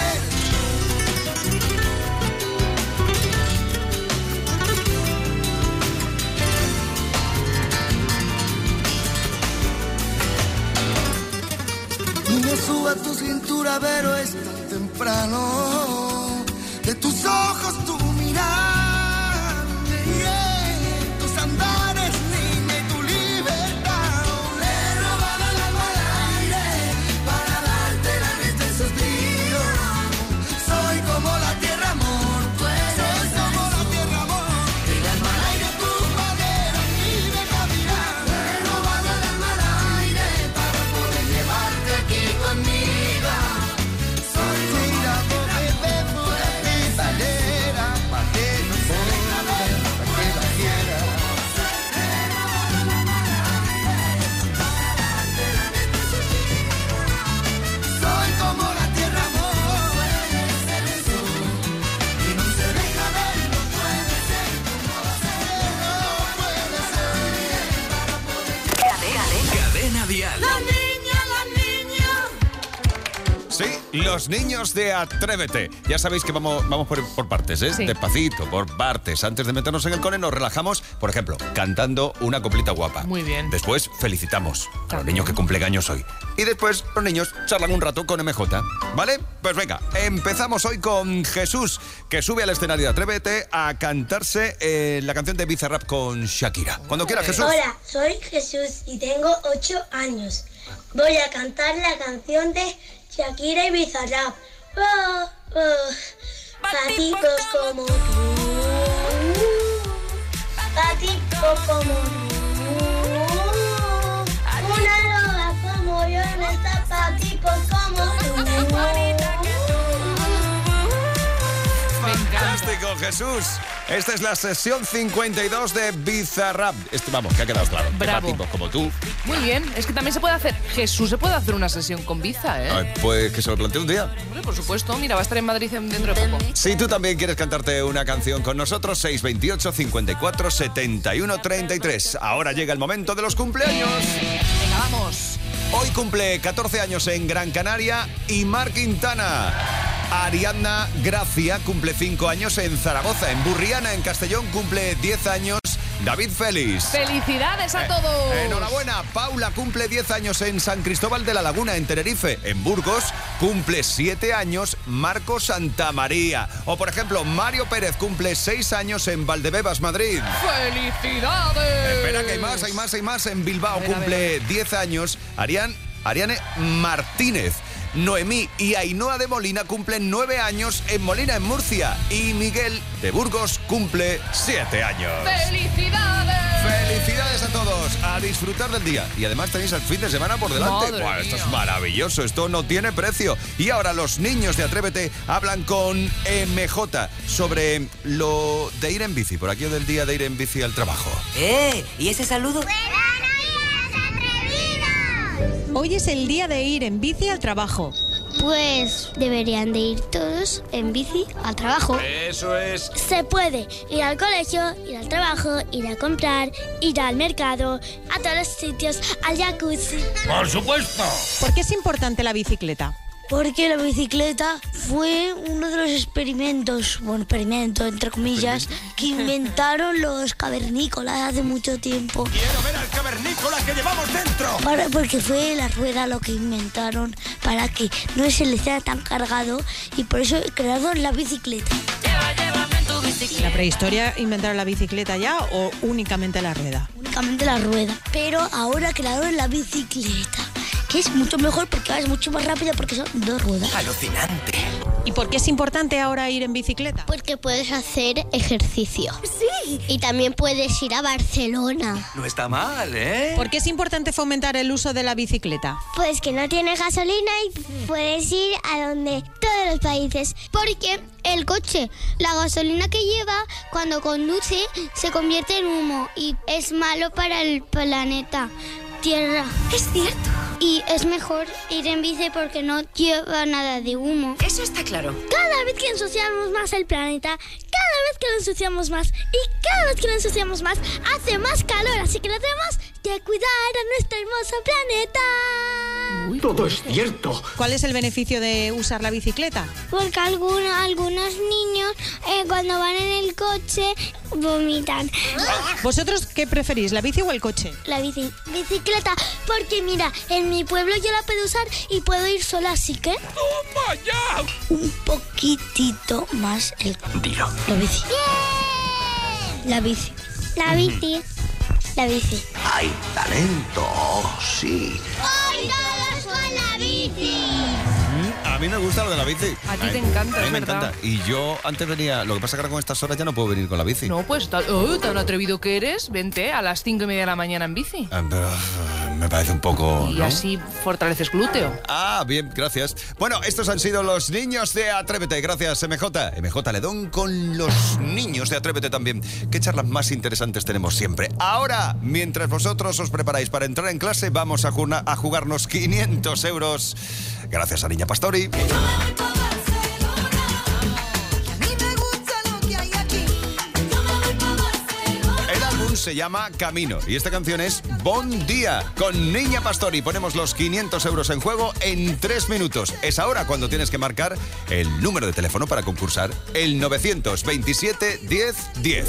Y me suba a tu cintura, pero es tan temprano. De tus ojos tu mirar, yeah, tus andares, niña, y tu libertad. Le he robado el alma al aire para dártela en este suspiro. Soy como la tierra, amor, tú eres soy como la tierra, amor. El alma al aire, tu madera, y de caminar. Le he robado el alma al aire para poder llevarte aquí conmigo. Soy como la tierra, bebé, por aquí salera, pa' que no se deja ver, pa' que la quiera. Soy como la tierra, amor, puedes ser el sol, y no se deja ver, no puede ser, ¿cómo va a ser? No puede ser. Cadena Dial. La niña, la niña. Sí, los niños de Atrévete. Ya sabéis que vamos, vamos por, por partes, ¿eh? Sí. Despacito, por partes. Antes de meternos en el cone nos relajamos, por ejemplo, cantando una coplita guapa. Muy bien. Después felicitamos a los niños que cumplen años hoy. Y después los niños charlan un rato con M J. ¿Vale? Pues venga, empezamos hoy con Jesús, que sube al escenario de Atrévete a cantarse eh, la canción de Bizarrap con Shakira. Cuando quiera, Jesús. Hola, soy Jesús y tengo ocho años. Voy a cantar la canción de Shakira y Bizarrap. Oh, oh, patitos como tú, patitos como tú, una loba como yo no está patitos como tú. Fantástico, Jesús. Esta es la sesión cincuenta y dos de Bizarrap. Este, vamos, que ha quedado claro. Que Bravo. para tipos como tú. Muy bien, es que también se puede hacer, Jesús se puede hacer una sesión con Biza, ¿eh? Ay, pues que se lo plantee un día. Hombre, por supuesto, mira, va a estar en Madrid dentro de poco. Si tú también quieres cantarte una canción con nosotros, seis veintiocho, cincuenta y cuatro, setenta y uno, treinta y tres. Ahora llega el momento de los cumpleaños. Venga, vamos. Hoy cumple catorce años en Gran Canaria Imar Quintana. Ariadna Gracia cumple cinco años en Zaragoza. En Burriana, en Castellón, cumple diez años David Félix. ¡Felicidades a Eh, todos! Enhorabuena. Paula cumple diez años en San Cristóbal de la Laguna, en Tenerife. En Burgos cumple siete años Marco Santamaría. O, por ejemplo, Mario Pérez cumple seis años en Valdebebas, Madrid. ¡Felicidades! Espera, que hay más, hay más, hay más. En Bilbao A ver, a cumple diez años Arián, Ariane Martínez. Noemí y Ainhoa de Molina cumplen nueve años en Molina, en Murcia. Y Miguel de Burgos cumple siete años. ¡Felicidades! Felicidades a todos, a disfrutar del día. Y además tenéis el fin de semana por delante. Madre Buah, esto mía. es maravilloso, esto no tiene precio. Y ahora los niños de Atrévete hablan con M J sobre lo de ir en bici, por aquello del día de ir en bici al trabajo. ¡Eh! ¿Y ese saludo? Hoy es el día de ir en bici al trabajo. Pues deberían de ir todos en bici al trabajo. Eso es. Se puede ir al colegio, ir al trabajo, ir a comprar, ir al mercado, a todos los sitios, al jacuzzi. ¡Por supuesto! ¿Por qué es importante la bicicleta? Porque la bicicleta fue uno de los experimentos, bueno, experimento entre comillas, que inventaron los cavernícolas hace mucho tiempo. ¡Quiero ver al cavernícola que llevamos dentro! Para- porque fue la rueda lo que inventaron para que no se les sea tan cargado y por eso crearon la bicicleta. Lleva, llévame en tu bicicleta. ¿En la prehistoria inventaron la bicicleta ya o únicamente la rueda? Únicamente la rueda, pero ahora crearon la bicicleta, que es mucho mejor porque ahora es mucho más rápida porque son dos ruedas. Alucinante. ¿Y por qué es importante ahora ir en bicicleta? Porque puedes hacer ejercicio. Sí. Y también puedes ir a Barcelona. No está mal, ¿eh? ¿Por qué es importante fomentar el uso de la bicicleta? Pues que no tiene gasolina y puedes ir a donde todos los países. Porque el coche, la gasolina que lleva, cuando conduce, se convierte en humo y es malo para el planeta Tierra. Es cierto. Y es mejor ir en bici porque no lleva nada de humo. Eso está claro. Cada vez que ensuciamos más el planeta, cada vez que lo ensuciamos más y cada vez que lo ensuciamos más, hace más calor. Así que lo tenemos que cuidar a nuestro hermoso planeta. Uy, todo es cierto. ¿Cuál es el beneficio de usar la bicicleta? Porque algunos, algunos niños eh, cuando van en el coche vomitan. ¿Vosotros qué preferís, la bici o el coche? La bici, bicicleta, porque mira, en mi pueblo yo la puedo usar y puedo ir sola, así que... ¡Toma ya! Un poquitito más el... Dilo. La bici. ¡Bien! La bici. La bici. La bici. ¡Hay talento! Sí. ¡Hoy todos con la bici! A mí me gusta lo de la bici. A ti te encanta, A mí es me verdad. encanta. Y yo antes venía, lo que pasa es que ahora con estas horas ya no puedo venir con la bici. No, pues tal, oh, tan atrevido que eres, vente a las cinco y media de la mañana en bici. Ah, pero, uh, me parece un poco... Y ¿no? así fortaleces glúteo. Ah, bien, gracias. Bueno, estos han sido los niños de Atrévete. Gracias, M J. M J Ledón con los niños de Atrévete también. Qué charlas más interesantes tenemos siempre. Ahora, mientras vosotros os preparáis para entrar en clase, vamos a, juna- a jugarnos quinientos euros. Gracias a Niña Pastori. El álbum se llama Camino y esta canción es Bon Día con Niña Pastori. Ponemos los quinientos euros en juego en tres minutos. Es ahora cuando tienes que marcar el número de teléfono para concursar, el novecientos veintisiete diez diez.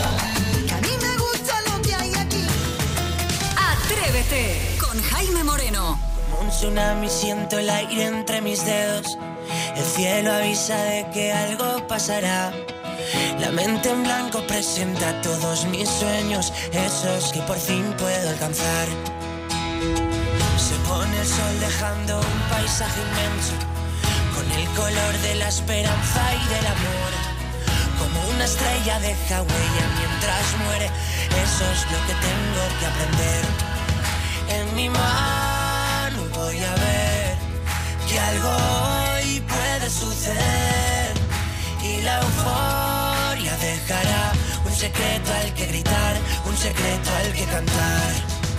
Atrévete con Jaime Moreno. Como un tsunami siento el aire entre mis dedos. El cielo avisa de que algo pasará. La mente en blanco presenta todos mis sueños, esos que por fin puedo alcanzar. Se pone el sol dejando un paisaje inmenso, con el color de la esperanza y del amor. Como una estrella deja huella mientras muere, eso es lo que tengo que aprender. En mi mano voy a ver que algo hoy puede suceder y la euforia dejará un secreto al que gritar, un secreto al que cantar.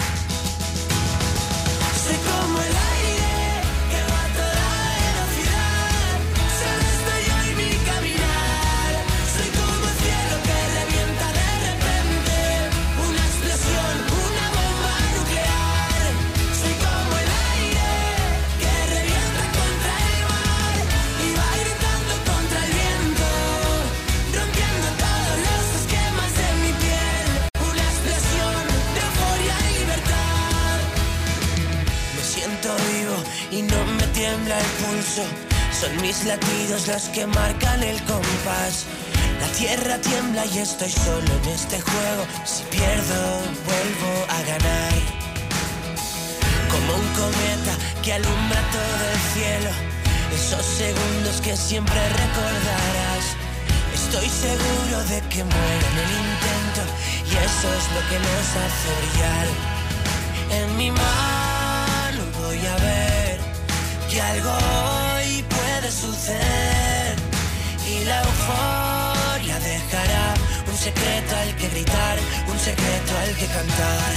Soy como el aire que va a toda velocidad, solo estoy yo y mi caminar. Soy como el cielo que revienta de repente, una explosión, una bomba nuclear. Soy como el aire que revienta contra el mar y va gritando contra el viento, rompiendo todos los esquemas de mi piel. Una explosión de euforia y libertad. Me siento vivo y no me tiembla el pulso. Son mis latidos los que marcan el compás. La tierra tiembla y estoy solo en este juego. Si pierdo, vuelvo a ganar. Como un cometa que alumbra todo el cielo, esos segundos que siempre recordarás. Estoy seguro de que muero en el intento y eso es lo que nos hace brillar. En mi mano voy a ver que algo hoy puede suceder y la euforia dejará un secreto al que gritar, un secreto al que cantar.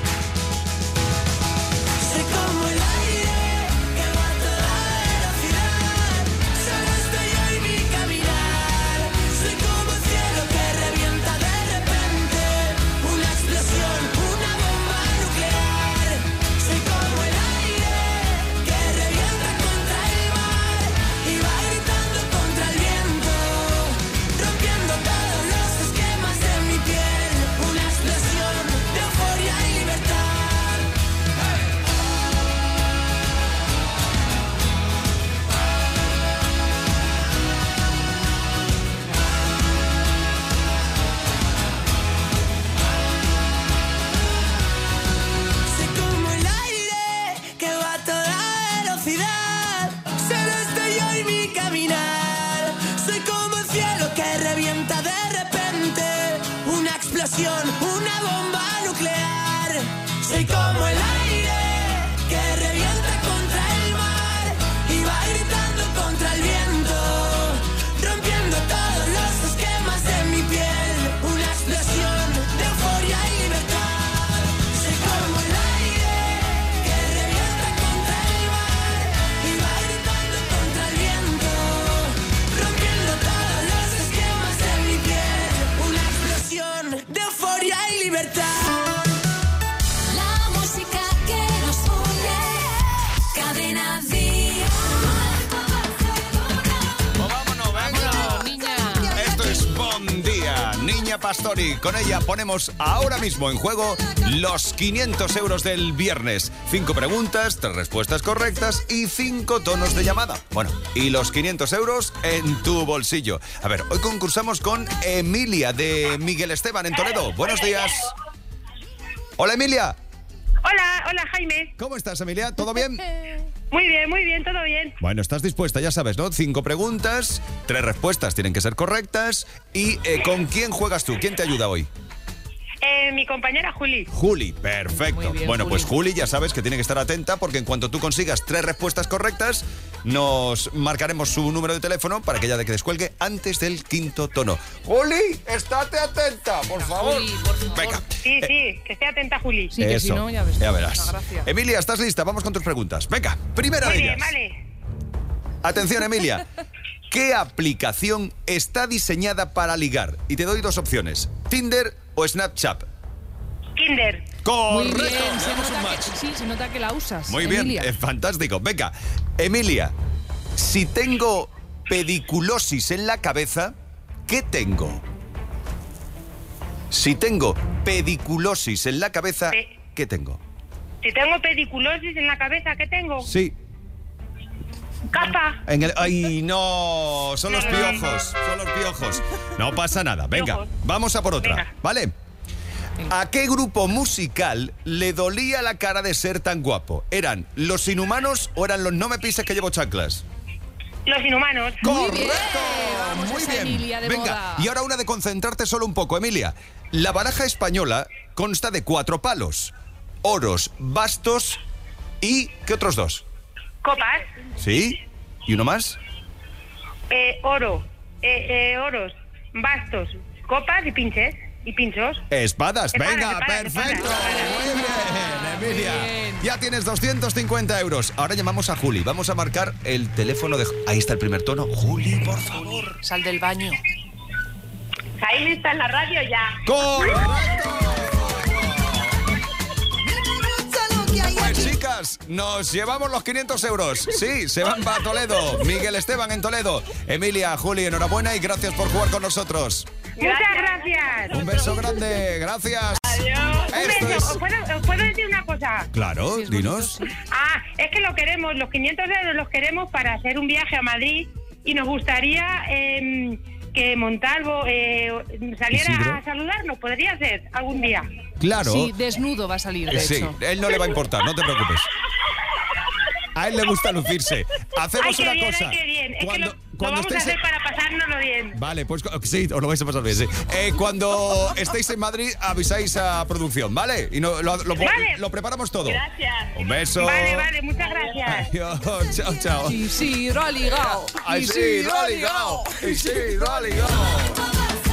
Soy como el aire que va a toda velocidad, solo estoy yo y mi caminar. Soy como el cielo que revienta de repente, una explosión, una bomba nuclear. Soy como el aire que revienta contra el mar y va gritando contra el viento, rompiendo todos los esquemas de mi piel. Una explosión de euforia y explosión, una bomba nuclear. Soy como el aire que revienta contra el mar y va gritando contra el viento, rompiendo todos los esquemas de mi piel. Una explosión de euforia y libertad. Soy como el aire que revienta contra el mar y va gritando contra el viento, rompiendo todos los esquemas de mi piel. Una explosión de euforia y libertad. La música que nos une, Cadena Día. Pues vámonos, venga. Niña. Esto es Bon Día, Niña Pastori. Con ella ponemos ahora mismo en juego los quinientos euros del viernes. Cinco preguntas, tres respuestas correctas y cinco tonos de llamada. Bueno, y los quinientos euros en tu bolsillo. A ver, hoy concursamos con Emilia de Miguel Esteban en Toledo. Buenos días. Hola, Emilia. Hola, hola Jaime. ¿Cómo estás, Emilia? ¿Todo bien? Muy bien, muy bien, todo bien. Bueno, estás dispuesta, ya sabes, ¿no? Cinco preguntas, tres respuestas tienen que ser correctas. ¿Y eh, con quién juegas tú? ¿Quién te ayuda hoy? Eh, mi compañera Juli. Juli, perfecto. Muy bien, bueno, Juli. pues Juli, ya sabes que tiene que estar atenta porque en cuanto tú consigas tres respuestas correctas, nos marcaremos su número de teléfono para que ella de que descuelgue antes del quinto tono. Juli, estate atenta, por favor. Juli, por favor. Venga. Sí, sí, que esté atenta Juli. Sí, que si Eso, no, ya ves. ya verás. Una gracia. Emilia, ¿estás lista? Vamos con tus preguntas. Venga, primera Muy de bien, ellas. vale. Atención, Emilia. ¿Qué aplicación está diseñada para ligar? Y te doy dos opciones, Tinder o Snapchat. Kinder. Muy Correcto. bien, se Tenemos un nota, match. que, sí, se nota que la usas. Muy bien, Emilia. eh, fantástico. Venga, Emilia, si tengo pediculosis en la cabeza, ¿qué tengo? Si tengo pediculosis en la cabeza, Pe- ¿qué tengo? Si tengo pediculosis en la cabeza, ¿qué tengo? Sí. Capa. En el, ay, no, son los No, no, no. piojos, son los piojos. No pasa nada, venga, Piojos. vamos a por otra, Venga. ¿vale? ¿A qué grupo musical le dolía la cara de ser tan guapo? ¿Eran los Inhumanos o eran los No me pises que llevo chanclas? Los Inhumanos. ¡Correcto! Vamos Muy esa bien. Emilia de Venga, moda. y ahora una de concentrarte solo un poco, Emilia. La baraja española consta de cuatro palos: oros, bastos y... ¿qué otros dos? Copas. ¿Sí? ¿Y uno más? Eh, oro. Eh, eh, oros. Bastos. Copas y pinches. Y pinchos. Espadas, Espadas, venga, espadas, perfecto. espadas. Muy bien, Emilia. Ya tienes doscientos cincuenta euros. Ahora llamamos a Juli. Vamos a marcar el teléfono de... Ahí está el primer tono. Juli, por favor. Sal del baño. Jaime está en la radio ya. ¡Correcto! Pues chicas, nos llevamos los quinientos euros. Sí, se van para Toledo. Miguel Esteban en Toledo. Emilia, Juli, enhorabuena y gracias por jugar con nosotros. Muchas gracias. Un beso grande, gracias. Adiós. Un Esto beso. es- ¿Os puedo, os puedo decir una cosa? Claro, dinos. Ah, es que lo queremos, los quinientos euros los queremos para hacer un viaje a Madrid y nos gustaría eh, que Montalvo eh, saliera ¿Isidro? a saludarnos. ¿Podría ser algún día? Claro. Sí, desnudo va a salir, de Sí, hecho. él no le va a importar, no te preocupes. A él le gusta lucirse. Hacemos Ay, qué una bien, cosa. ay, qué bien. Es Cuando- que lo, lo cuando vamos a estéis hacer en- para pasárnoslo bien. Vale, pues sí, os lo vais a pasar bien, sí. Eh, cuando estéis en Madrid, avisáis a producción, ¿vale? Y no, lo, lo- Vale. lo preparamos todo. Gracias. Un beso. Vale, vale, muchas gracias. Adiós, chao, chao. Isidro ha ligado. Ay, Isidro ha ligado. Isidro ha ligado.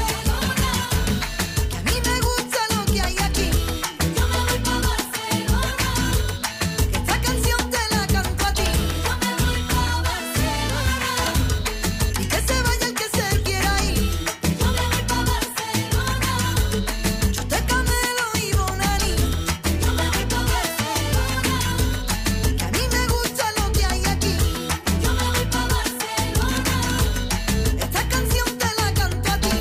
A mí me gusta lo que hay aquí. Yo me voy pa' Barcelona. Esta canción te la canto a ti. Yo me voy pa' Barcelona. Y que se vaya el que se quiera ir. Yo me voy pa' Barcelona. Yo te Camelo y Bonani. Yo me voy pa' Barcelona. Que a mí me gusta lo que hay aquí. Yo me voy pa' Barcelona. Esta canción te la canto a ti.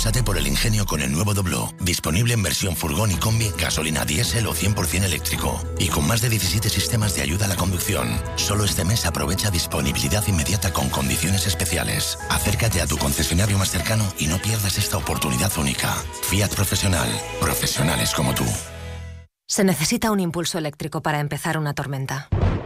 Pásate por el ingenio con el nuevo Doblo, disponible en versión furgón y combi, gasolina diésel o cien por ciento eléctrico. Y con más de diecisiete sistemas de ayuda a la conducción. Solo este mes aprovecha disponibilidad inmediata con condiciones especiales. Acércate a tu concesionario más cercano y no pierdas esta oportunidad única. Fiat Profesional. Profesionales como tú. Se necesita un impulso eléctrico para empezar una tormenta.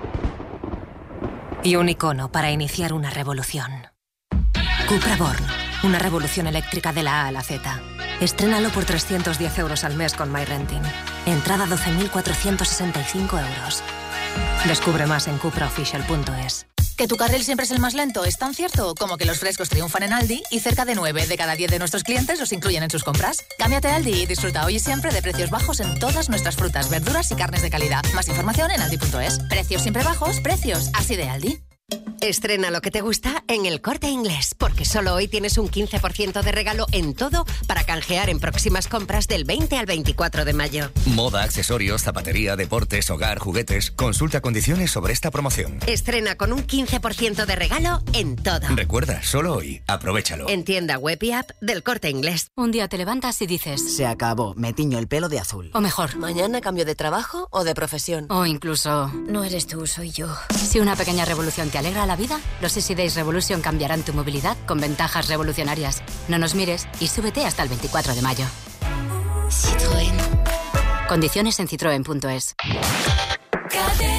Y un icono para iniciar una revolución. Cupra Born. Una revolución eléctrica de la A a la Z. Estrénalo por trescientos diez euros al mes con MyRenting. Entrada doce mil cuatrocientos sesenta y cinco euros. Descubre más en cupra official punto es. ¿Que tu carril siempre es el más lento? ¿Es tan cierto como que los frescos triunfan en Aldi y cerca de nueve de cada diez de nuestros clientes los incluyen en sus compras? Cámbiate a Aldi y disfruta hoy y siempre de precios bajos en todas nuestras frutas, verduras y carnes de calidad. Más información en aldi punto es. Precios siempre bajos, precios así de Aldi. Estrena lo que te gusta en El Corte Inglés, porque solo hoy tienes un quince por ciento de regalo en todo para canjear en próximas compras del veinte al veinticuatro de mayo. Moda, accesorios, zapatería, deportes, hogar, juguetes. Consulta condiciones sobre esta promoción. Estrena con un quince por ciento de regalo en todo. Recuerda, solo hoy. Aprovéchalo. En tienda web y app del Corte Inglés. Un día te levantas y dices... Se acabó, me tiño el pelo de azul. O mejor... Mañana cambio de trabajo o de profesión. O incluso... No eres tú, soy yo. Si una pequeña revolución te alegra la vida, los Easy Days Revolution cambiarán tu movilidad con ventajas revolucionarias. No nos mires y súbete hasta el veinticuatro de mayo. Citroën. Condiciones en citroen punto es. Cadena.